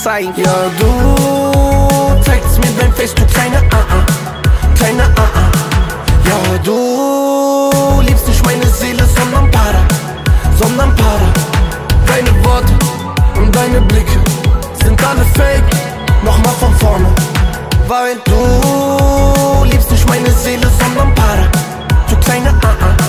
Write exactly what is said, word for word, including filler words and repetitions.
zeigen. Ja, du zeigst mir dein Face, du kleine A-A, kleine A-A. Ja, du liebst nicht meine Seele, sondern Para, sondern Para. Deine Worte und deine Blicke sind alle fake, nochmal von vorne. Weil du liebst nicht meine Seele, sondern Para, du kleine A-A.